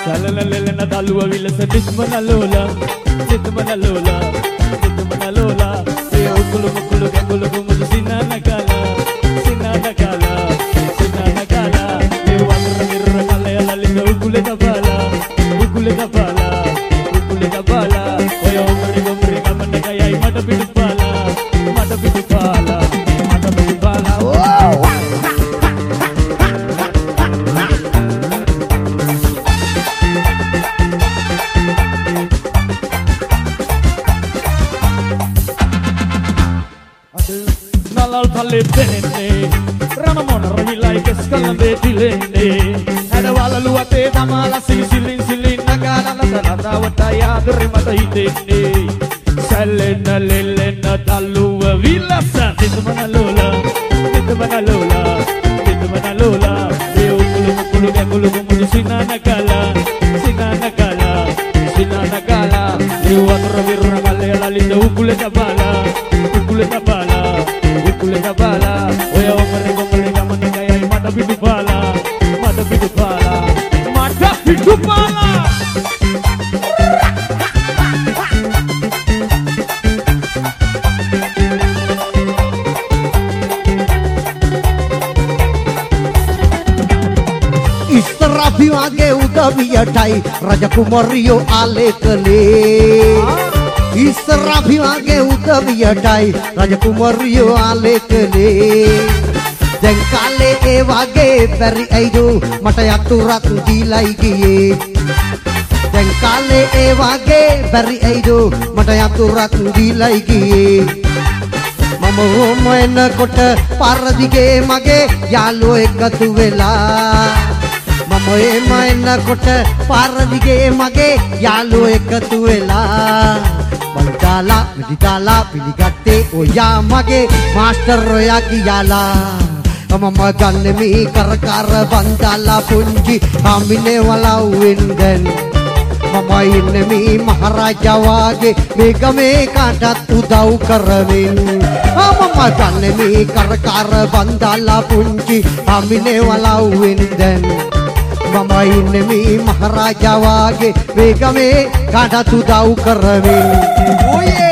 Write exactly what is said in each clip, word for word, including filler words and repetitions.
සලලලලන දලුව විලස නිස්මන ලෝලා නිස්මන ලෝලා නිස්මන ලෝලා ඒ උකුළු මුකුළු ගැඟුළු මුදු සිනාන කාලා සිනාන කාලා සිනාන කාලා ඒ වතර මිරර කලය ලලිත උකුලේ දබාලා උකුලේ දබාලා උකුලේ දබාලා ඔය උඹරි ගොම්බරි ගමන ගයයි මට පිටුපාලා මට පිටුපාලා මට පිටුපාලා Lepene, Ramona Ravila que escalande tilene, Ada wala luate damala silin silin nagana nata wataya rimata hitene, Selena lelena daluwa villa sa ditmana lola, ditmana lola, ditmana lola, eu kulu kulu kulu kulu sinana kala, sinana kala, sinana kala, eu atro virra kala lalinda ukule tabala, ukule tabala. Ukule tabala, oya omre gomre gamane gaya mata pitupala, mata pitupala, mata pitupala. Istirabi wage udaviyatai Raja Kumariyo alekale. Istirabi wage udaviyatai Raja Kumariyo alekale. දැන් කාලේ ඒ වගේ බැරි ඇයිදෝ මට යතුරක් දීලයි ගියේ. දැන් කාලේ ඒ වගේ බැරි ඇයිදෝ මට යතුරක් දීලයි ගියේ. මම ඕම එනකොට පාර දිගේ මගේ යාළුවෝ එකතු වෙලා. මම එම එනකොට පාර දිගේ මගේ යාළුවෝ එකතු වෙලා. බලදාලා මිදිදාලා පිළිගත්තේ ඔයා මගේ මාස්ටර් ඔයා කියලා. මම ගන්න මේ කර කර බන්දාලා පුංචි හාමිනේ වලව්වෙන් දැන් මම ඉන්නේ මේ මහරජා වාගේ මේ ගමේ කාටත් උදව් කරමින්. මම ගන්න මේ කර කර බන්දාලා පුංචි හාමිනේ වලව්වෙන් දැන් මම ඉන්නේ මේ මහරජා වාගේ මේ ගමේ කාටත් උදව් කරමින්. ඔයේ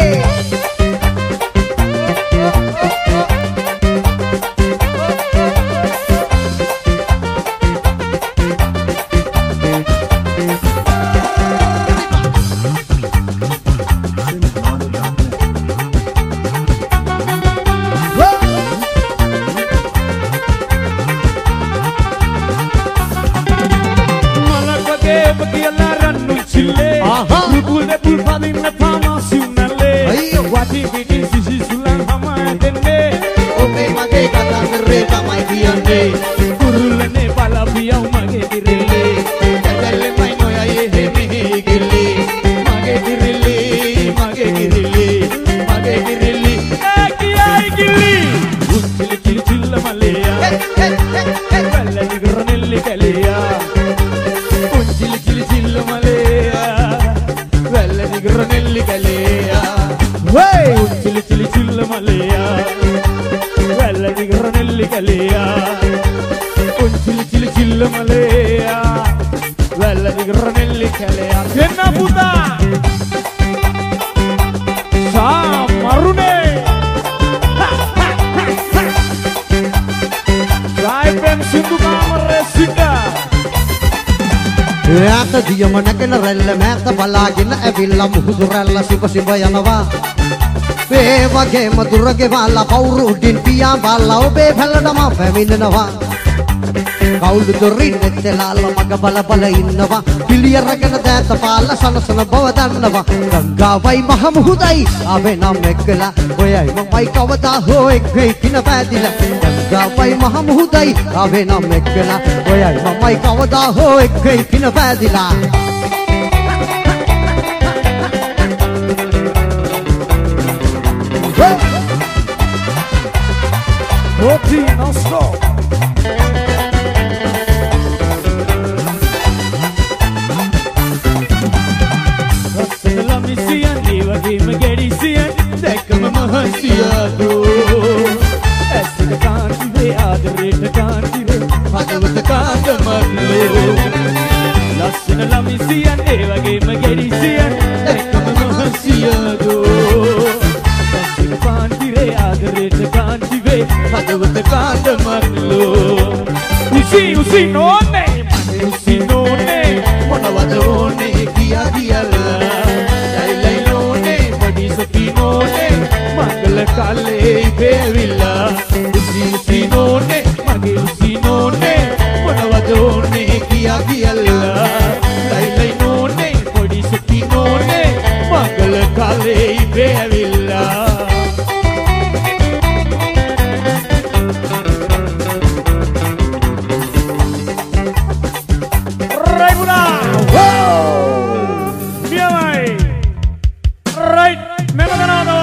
දියම නැකන රැල්ල මෑත බලාගෙන ඇවිල්ලා මුහුදු රැල්ල සිබ සිබ යනවා. මේ වගේම දුරගේ බාලා පවුරු උඩින් පියා බාලා ඔබේ පැලටම පැමිණෙනවා. කවුළු දොරින් එතලාල මග බල බල ඉන්නවා. පිළියරගෙන දෑත පාලා සනසන බව දන්නවා. ගංගාවයි මහ මුහුදයි ආවේ නම් එක්කලා ඔයයි මමයි කවදා හෝ එක් වෙයි කින පැදිලා. ගංගාවයි මහ මුහුදයි ආවේ නම් එක්කලා ඔයයි මමයි කවදා හෝ එක් වෙයි කින පැදිලා. Roti non stop. Rasela misian diva game gedisian dekama mahasiyadu. Esika kanti ve adreta kanti ve bhagavata kandamallo. Rasela සාගරයට කාන්තිවේ හදවත කාන්දමක්ලෝ උසි උසි නෝනේ මට උසි නෝනේ මොනවද ඕනේ කියා කියලා ලයි ලයි නෝනේ පඩි සොපි නෝනේ මංගල කාලේ ඉපෙවිලා උසි උසි නෝනේ මගේ උසි නෝනේ